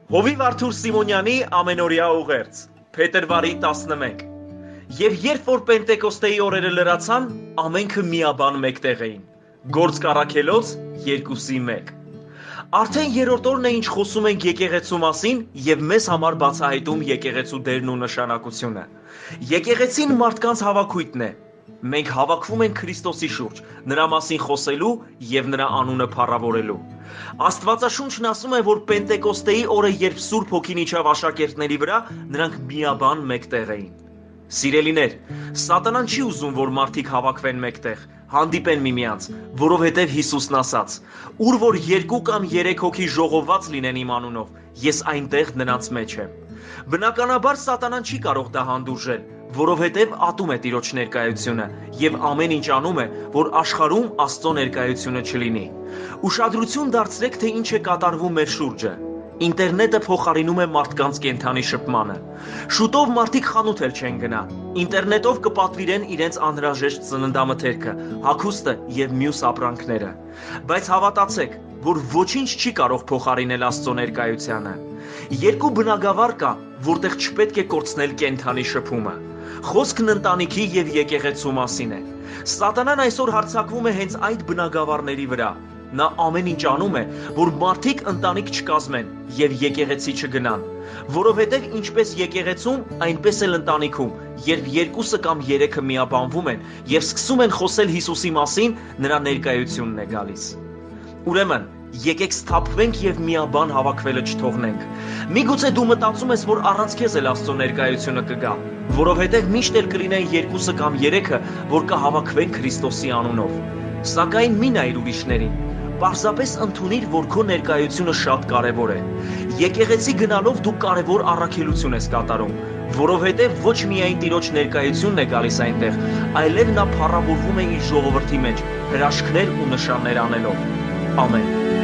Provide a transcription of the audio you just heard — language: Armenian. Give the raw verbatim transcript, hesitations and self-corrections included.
Հովիվ Արթուր Սիմոնյանի ամենօրյա ուղերձ, փետրվարի տասնմեկ։ Եվ երբ որ Պենտեկոստեի օրերը լրացան, ամենքը միաբան մեկտեղ էին։ Գործք առաքելոց երկուսի մեկ։ Արդեն երրորդ օրն է ինչ խոսում ենք եկեղեցու մասին եւ մեզ համար բացահայտում եկեղեցու դերն ու նշանակությունը։ Եկեղեցին մարդկանց հավաքույթն է։ Մենք հավաքվում ենք Քրիստոսի շուրջ, նրա մասին խոսելու եւ նրա անունը փառավորելու։ Աստվածաշունչն ասում է, որ Պենտեկոստեի օրը, երբ Սուրբ Հոգին իջավ աշակերտների վրա, նրանք միաբան մեկտեղ էին։ Սիրելիներ, Սատանան չի ուզում, որ մարդիկ հավաքվեն մեկտեղ, հանդիպեն միմյանց, որովհետև Հիսուսն ասաց. «Ուր որ երկու կամ երեք հոգի ժողովված լինեն իմ անունով, ես այնտեղ նրանց մեջ եմ»։ Բնականաբար Սատանան չի կարող դա հանդուրժել, որովհետև ատում է Տիրոջ ներկայությունը եւ ամեն ինչ անում է, որ աշխարհում Աստծո ներկայությունը չլինի։ Ուշադրություն դարձրեք, թե ինչ է կատարվում մեր շուրջը։ Ինտերնետը փոխարինում է մարդկանց կենդանի շփմանը։ Շուտով մարդիկ խանութ էլ չեն գնա։ Ինտերնետով կպատվիրեն իրենց անհրաժեշտ ծննդամթերքը, հագուստը եւ մյուս ապրանքները։ Բայց հավատացեք, որ ոչինչ չի կարող փոխարինել Աստծո ներկայությանը։ Երկու բնագավառ կա, որտեղ չպետք է կորցնել կենդանի շփումը։ Խոսքն ընտանիքի եւ եկեղեցու մասին է։ Սատանան այսօր հարձակվում է հենց այդ բնագավառների վրա։ Նա ամեն ինչ անում է, որ մարդիկ ընտանիք չկազմեն եւ եկեղեցի չգնան, որովհետեւ ինչպես եկեղեցում, այնպես էլ ընտանիքում, երբ երկուսը կամ երեքը միաբանվում են եւ սկսում են խոսել Հիսուսի մասին, նրա ներկայությունն է գալիս։ Ուրեմն, եկեք սթափվենք եւ միաբան հավաքվելը չթողնենք։ Միգուցե դու մտածում ես, որ առանց քեզ էլ Աստծո ներկայությունը կգա, որովհետեւ միշտ էլ կլինեն երկուսը կամ երեքը, որ կհավաքվեն Քրիստոսի անունով։ Սակայն մի նայր ուրիշներին։ Պարզապես ընդունիր, որ քո ներկայությունը շատ կարևոր է։ Եկեղեցի գնալով դու կարևոր առաքելություն ես կատարում, որովհետև ոչ միայն Տիրոջ ներկայությունն է գալիս այնտեղ, այլև նա փառավորվում է իր ժողովրդի մեջ, հրաշքներ ու նշաններ անելով։ Ամեն։